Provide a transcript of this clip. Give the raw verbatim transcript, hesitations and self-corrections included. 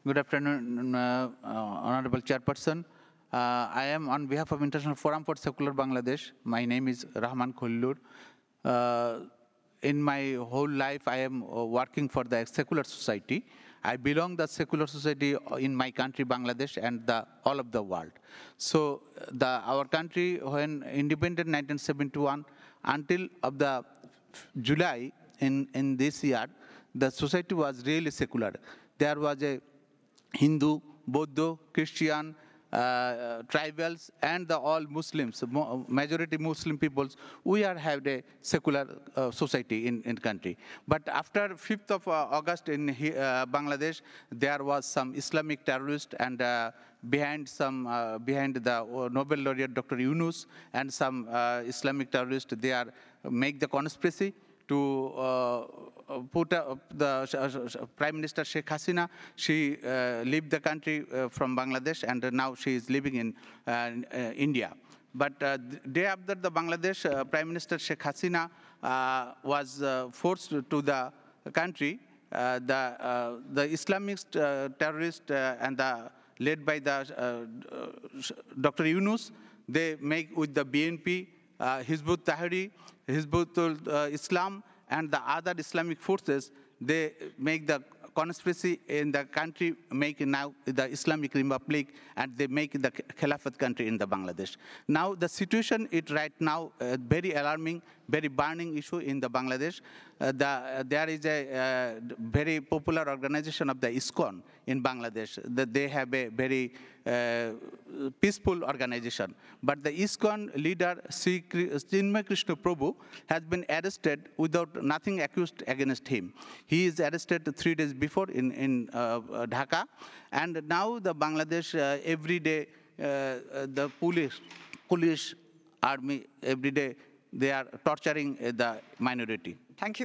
Good afternoon, uh, uh, Honorable Chairperson. Uh, I am on behalf of International Forum for Secular Bangladesh. My name is Rahman Khullur. Uh, in my whole life, I am uh, working for the secular society. I belong the secular society in my country, Bangladesh, and the, all of the world. So, the, our country, when independent in nineteen seventy-one, until of the July in, in this year, the society was really secular. There was a Hindu, Buddha, Christian, uh, tribals, and the all Muslims, majority Muslim peoples, we are have a secular uh, society in in country. But after fifth of uh, August in uh, Bangladesh, there was some Islamic terrorist and uh, behind some uh, behind the uh, Nobel laureate Doctor Yunus and some uh, Islamic terrorists, they are make the conspiracy to uh, put uh, the uh, Prime Minister Sheikh Hasina. She uh, left the country uh, from Bangladesh, and uh, now she is living in uh, uh, India. But uh, the day after the Bangladesh, uh, Prime Minister Sheikh Hasina uh, was uh, forced to the country. Uh, the uh, the Islamist uh, terrorist uh, and the led by the uh, Doctor Yunus, they make with the B N P, uh, Hizbut Tahrir, Hizbut uh, Islam, and the other Islamic forces, they make the conspiracy in the country, make now the Islamic Republic, and they make the Khilafat country in the Bangladesh. Now the situation is right now uh, very alarming, very burning issue in the Bangladesh. Uh, the, uh, there is a uh, very popular organization of the ISKCON in Bangladesh, that they have a very uh, peaceful organization. But the ISKCON leader, Sri Chinmay Krishna Prabhu, has been arrested without nothing accused against him. He is arrested three days before in, in uh, Dhaka. And now the Bangladesh, uh, every day, uh, the police, police, army, every day, they are torturing uh, the minority. Thank you.